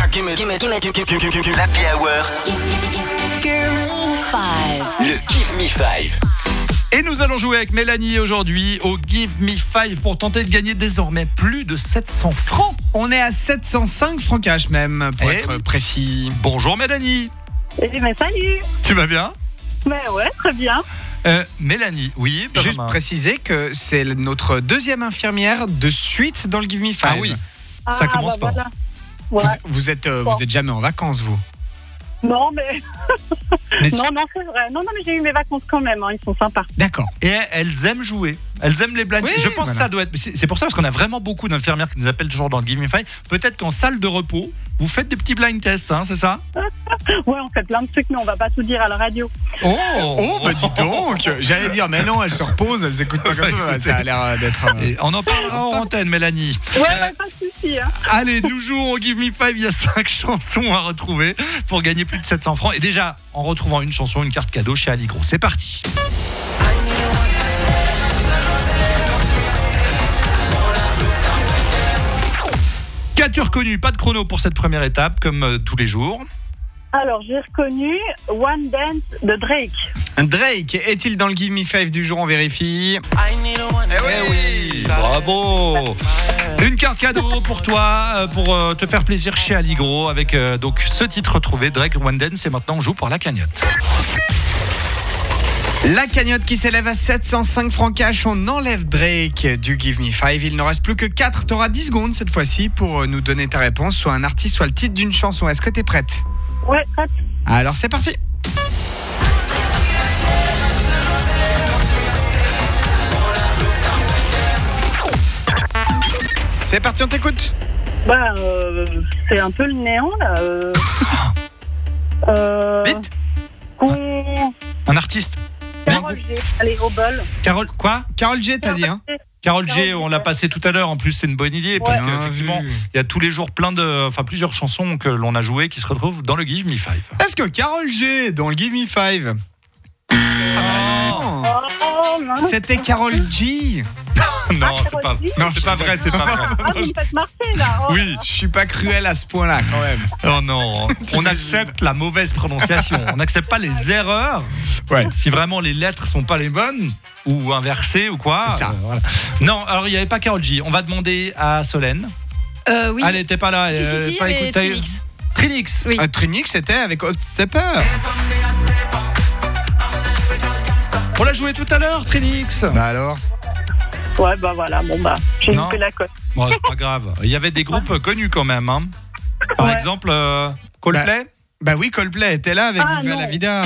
L'Happy Hour. Le Give Me 5. Et nous allons jouer avec Mélanie aujourd'hui au Give Me 5 pour tenter de gagner désormais plus de 700 francs. On est à 705 francs cash même, pour être précis. Bonjour Mélanie. Mais salut. Tu vas bien? Mais ouais, très bien. Mélanie, oui. Juste préciser que c'est notre deuxième infirmière de suite dans le Give Me 5. Ah oui, ça commence fort. Voilà. Ouais. Vous êtes jamais en vacances, vous? Non, mais non, c'est vrai. Non, mais j'ai eu mes vacances quand même. Ils sont sympas. D'accord. Et elles aiment jouer. Elles aiment les blind tests. Oui, Je pense que ça doit être. C'est pour ça, parce qu'on a vraiment beaucoup d'infirmières qui nous appellent toujours dans le Give Me 5. Peut-être qu'en salle de repos, vous faites des petits blind tests, c'est ça? Ouais, on fait plein de trucs, mais on va pas tout dire à la radio. Oh, bah dis donc. J'allais dire, mais non, elles se reposent, elles écoutent pas comme ça. Ça a l'air d'être. Et on en parlera en antenne, Mélanie. Ouais, pas de souci. Allez, nous jouons au Give Me 5. Il y a 5 chansons à retrouver pour gagner plus de 700 francs. Et déjà, en retrouvant une chanson, une carte cadeau chez Allegro. C'est parti. Qu'as-tu reconnu? Pas de chrono pour cette première étape, comme tous les jours. Alors, j'ai reconnu One Dance de Drake. Drake, est-il dans le Give Me 5 du jour? On vérifie. Oui, bravo. Une carte cadeau pour toi, pour te faire plaisir chez Allegro, avec donc ce titre retrouvé, Drake One Dance. Et maintenant, on joue pour la cagnotte. La cagnotte qui s'élève à 705 francs cash, on enlève Drake du Give Me 5. Il ne reste plus que 4. Tu auras 10 secondes cette fois-ci pour nous donner ta réponse, soit un artiste, soit le titre d'une chanson. Est-ce que tu es prête? Ouais, prête. Alors c'est parti. C'est parti, on t'écoute. Bah, c'est un peu le néant, là. Vite. Un artiste. Carole G. Allez, au bol. Carole, quoi? Carole G, t'as dit, hein? Carole G, on l'a passé tout à l'heure. En plus, c'est une bonne idée parce qu'effectivement, il y a tous les jours plusieurs chansons que l'on a jouées qui se retrouvent dans le Give Me 5. Est-ce que Carole G dans le Give Me 5? Oh, mince. C'était Carole G. Non, c'est pas. Non, c'est pas vrai, c'est pas vrai. Ah, vous me faites marcher, là. Oh. Oui. Je suis pas cruel à ce point-là quand même. Oh non, on accepte la mauvaise prononciation. On n'accepte pas les erreurs. Ouais. Si vraiment les lettres sont pas les bonnes ou inversées ou quoi. C'est ça. Voilà. Non, alors il y avait pas Carole G. On va demander à Solène. Oui. Elle était pas là. Si, pas mais écouté. Trinix. Trinix. Oui. Trinix, c'était avec Hot Stepper. On l'a joué tout à l'heure, Trinix. Bah alors. Ouais, bah voilà, j'ai Non. loupé la cote. Bon, c'est pas grave. Il y avait des groupes connus quand même. Hein. Par exemple, Coldplay. Bah oui, Coldplay était là avec Viva non. la Vida.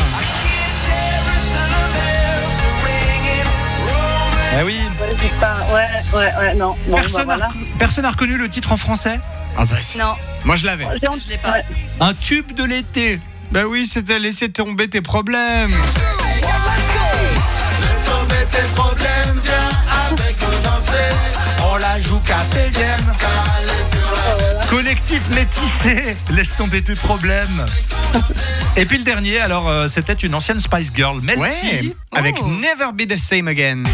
Eh oui. Ouais, non. Bon, Personne n'a reconnu le titre en français. Ah bah si. Non, Moi je l'avais. je l'ai pas. Ouais. Un tube de l'été. Bah oui, c'était laisser tomber tes problèmes. On la joue KPM. Collectif métissé, laisse tomber tes problèmes. Et puis le dernier, alors c'était une ancienne Spice Girl, Mel C. Avec Never Be the Same Again.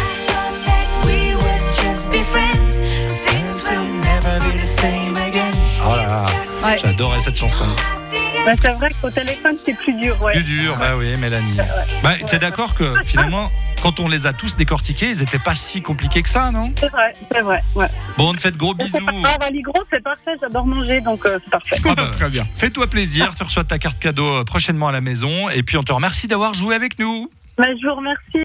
Oh là, Ouais. j'adorais cette chanson. Bah, c'est vrai qu'au téléphone, c'est plus dur, ouais. Plus dur, bah oui, Mélanie. Bah, t'es d'accord que finalement, quand on les a tous décortiqués, ils n'étaient pas si compliqués que ça, non? C'est vrai, ouais. Bon, on te fait de gros C'est bisous. pas grave, Allegro, c'est parfait, j'adore manger, donc c'est parfait. Ah bah, Très bien. Fais-toi plaisir, tu reçois ta carte cadeau prochainement à la maison. Et puis on te remercie d'avoir joué avec nous. Mais je vous remercie.